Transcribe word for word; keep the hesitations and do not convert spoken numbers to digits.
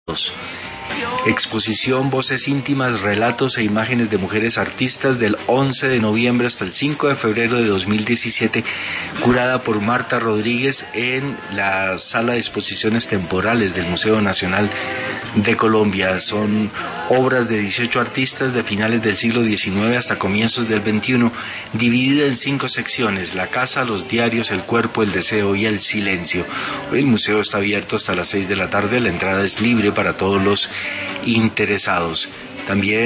Exposición Voces íntimas, relatos e imágenes de mujeres artistas del once de noviembre hasta el cinco de febrero de dos mil diecisiete, curada por Marta Rodríguez en la Sala de Exposiciones Temporales del Museo Nacional de Colombia. Son obras de dieciocho artistas de finales del siglo diecinueve hasta comienzos del veintiuno, dividida en cinco secciones: la casa, los diarios, el cuerpo, el deseo y el silencio. Hoy el museo está abierto hasta las seis de la tarde, la entrada es libre para todos los interesados. También